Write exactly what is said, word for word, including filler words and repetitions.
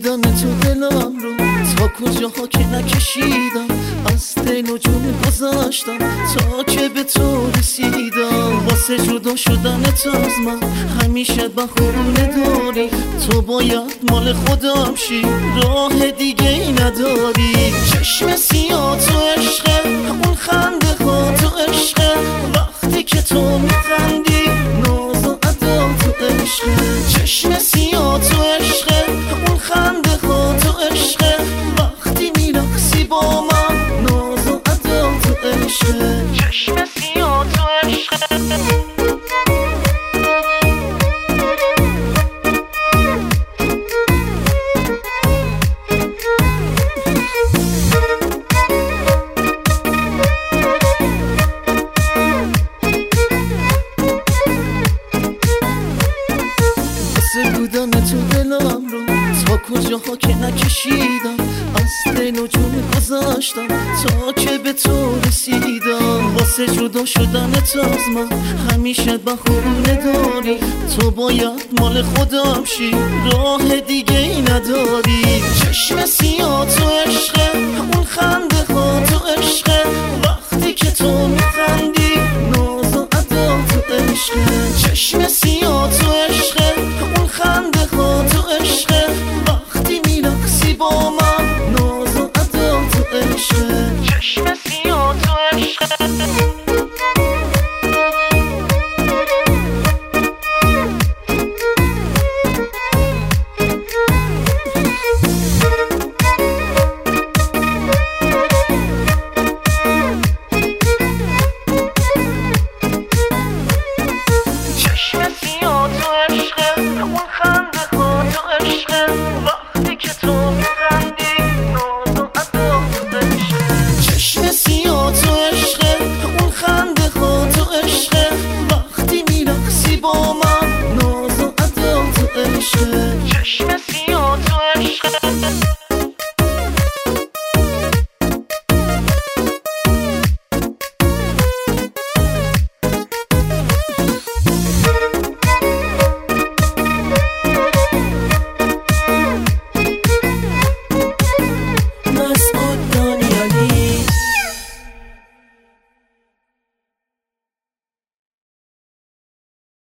بودن تو دلم رو تا کجاها که نکشیدم، از دل و جون گذاشتم تا که به تو رسیدم. واسه جدا شدن تو از من همیشه بهونه داری، تو باید مال خودم شی، راه دیگه ای نداری. چشم سیاه تو عشقه، اون خنده ها تو عشقه، وقتی که تو میخندی ناز و ادا تو عشقه. چشم سیاه تو عشقه، اون خنده ها تو عشقه، وقتی میرقصی با من ناز و ادا تو عشقه. چشم سیاه تو عشقه. بودن تو دلم رو تا کجاها که نکشیدم، از دل و جون گذاشتم تا که به تو رسیدم. واسه جدا شدن تو از من همیشه بهونه داری، تو باید مال خودم شی، راه دیگه ای نداری. چشم سیاه تو عشقه، اون خنده ها تو عشقه، وقتی که تو میخندی